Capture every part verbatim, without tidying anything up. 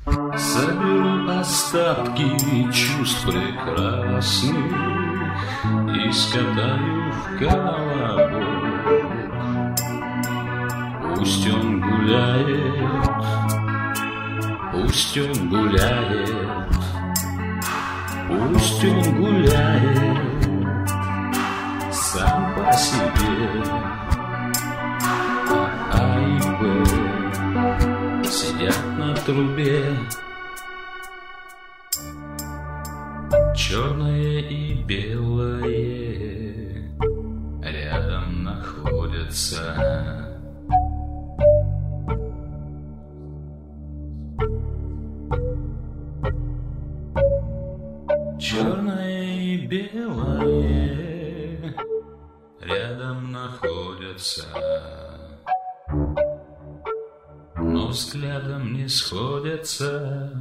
Соберу остатки чувств прекрасных и скатаю в колобок. Пусть он гуляет, пусть он гуляет, пусть он гуляет сам по себе. А и Б сидят на трубе, черное и белое рядом находятся. Черное и белое рядом находятся, но взглядом не сходятся.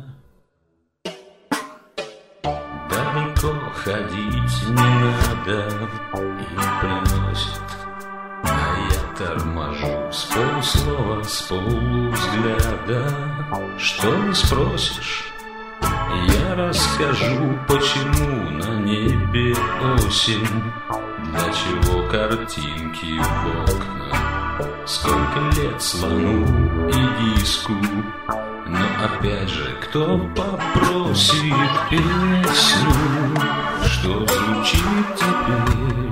Далеко ходить не надо, им приносит, а я торможу с полуслова, с полувзгляда. Что не спросишь, я расскажу, почему на небе осень, для чего картинки в окна, сколько лет слону и диску. Но опять же, кто попросит песню, что звучит теперь?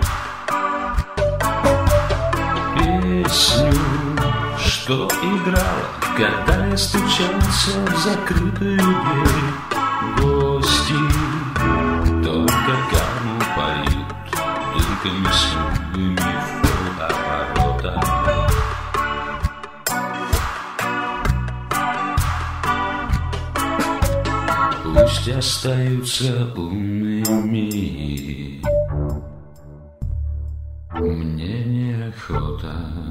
Песню, что играла, когда я стучался в закрытую дверь. Гости только карму поют, дырками смуглыми в полоборота. Пусть остаются умными, мне неохота.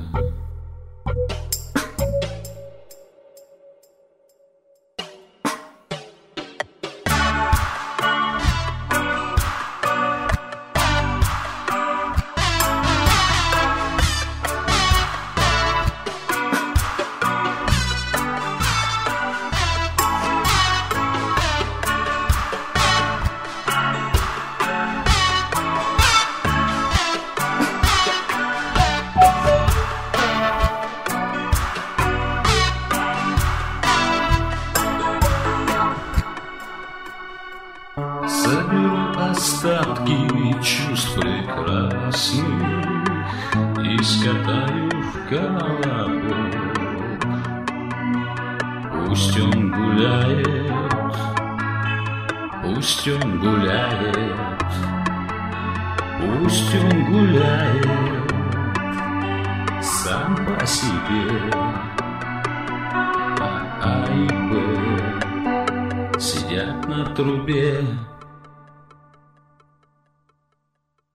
Соберу остатки чувств прекрасных и скатаю в колобок. Пусть он гуляет, пусть он гуляет, пусть он гуляет сам по себе. А А и Б сидят на трубе,